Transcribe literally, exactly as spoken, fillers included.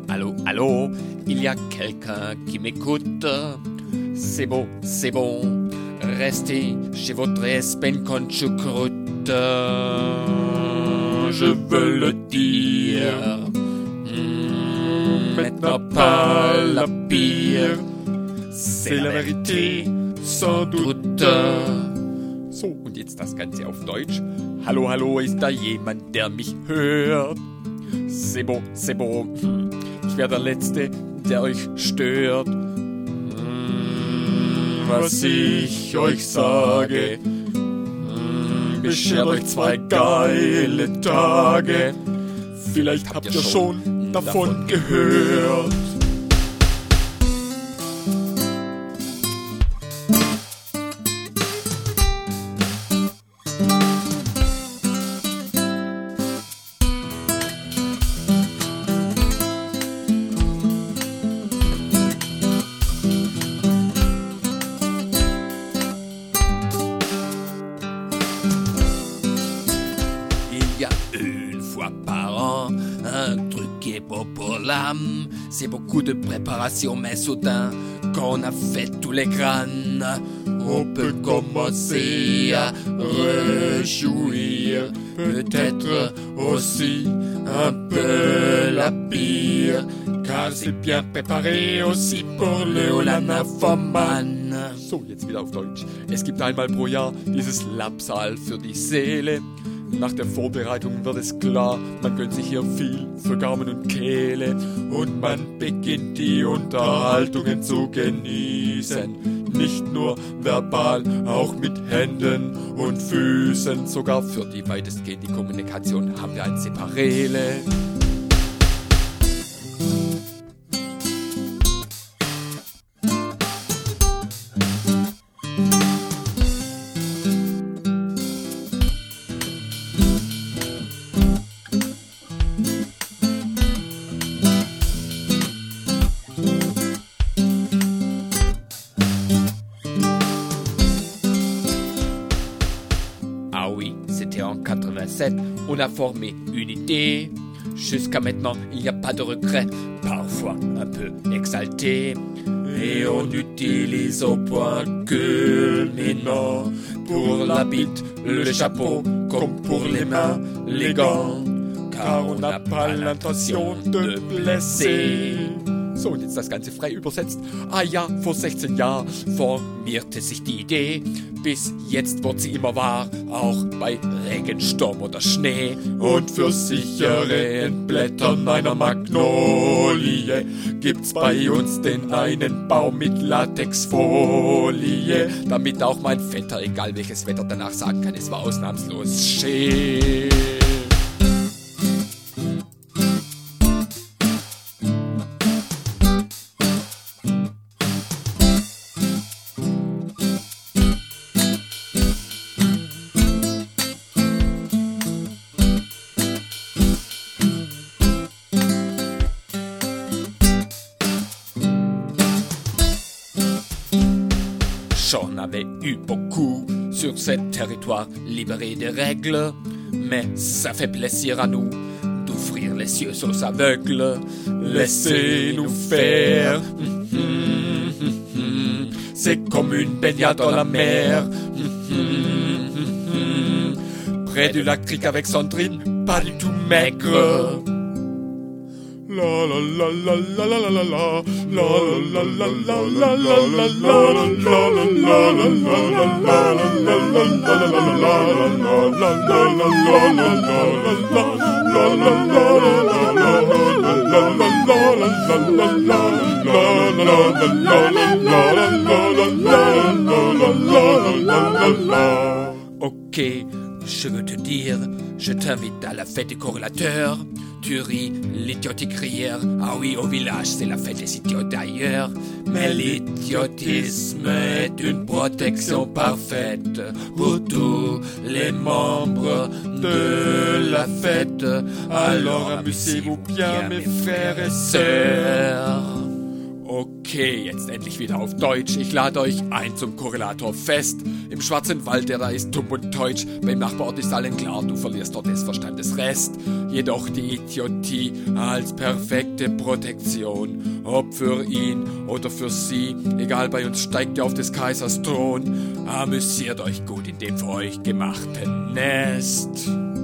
allô, allô, il y a quelqu'un qui m'écoute. C'est bon, c'est bon, restez chez votre espèce con choucroute. Je veux le dire, mmh, maintenant pas la pire. C'est la vérité, sans doute. So, und jetzt das Ganze auf Deutsch. Hallo, hallo, ist da jemand, der mich hört? C'est bon, c'est bon. Ich wäre der Letzte, der euch stört. Was ich euch sage, beschert euch zwei geile Tage. Vielleicht habt ihr schon davon gehört. Il y a une fois par an un truc qui est bon pour l'âme. C'est beaucoup de préparation, mais soudain, qu'on a fait tous les crânes, on peut commencer à rejouir. Peut-être aussi un peu la pire, car c'est bien préparé aussi pour le Olanafoman. So, jetzt wieder auf Deutsch. Es gibt einmal pro Jahr dieses Labsal für die Seele. Nach der Vorbereitung wird es klar, man gönnt sich hier viel für Gaumen und Kehle und man beginnt die Unterhaltungen zu genießen. Nicht nur verbal, auch mit Händen und Füßen. Sogar für die weitestgehende Kommunikation haben wir ein Separele. Ah oui, c'était en quatre-vingt-sept, on a formé une idée. Jusqu'à maintenant, il n'y a pas de regret, parfois un peu exalté. Et on utilise au point culminant pour la bite, le chapeau, comme pour les mains, les gants. Car on n'a pas l'intention de blesser. So, und jetzt das Ganze frei übersetzt. Ah ja, vor sechzehn Jahren formierte sich die Idee. Bis jetzt wird sie immer wahr, auch bei Regensturm oder Schnee. Und für sichere Entblättern einer Magnolie gibt's bei uns den einen Baum mit Latexfolie, damit auch mein Vetter, egal welches Wetter, danach sagen kann, es war ausnahmslos schön. J'en avais eu beaucoup sur ce territoire libéré des règles, mais ça fait plaisir à nous d'ouvrir les yeux aux aveugles. Laissez-nous faire, c'est comme une baignade dans la mer. Près du lac Cric avec Sandrine, pas du tout maigre. La la la la la la la la la la la la la la. Ok, je veux te dire, je t'invite à la fête des corrélateurs. Tu ris, l'idiotique rieur. Ah oui, au village, c'est la fête des idiotes d'ailleurs. Mais l'idiotisme est une protection parfaite pour tous les membres de la fête. Alors amusez-vous bien, mes frères et sœurs. Okay, jetzt endlich wieder auf Deutsch. Ich lade euch ein zum Korrelatorfest. Im schwarzen Wald, der da ist dumm und teutsch. Beim Nachbarort ist allen klar, du verlierst dort des Verstandes Rest. Jedoch die Idiotie als perfekte Protektion. Ob für ihn oder für sie, egal, bei uns steigt ihr auf des Kaisers Thron. Amüsiert euch gut in dem für euch gemachten Nest.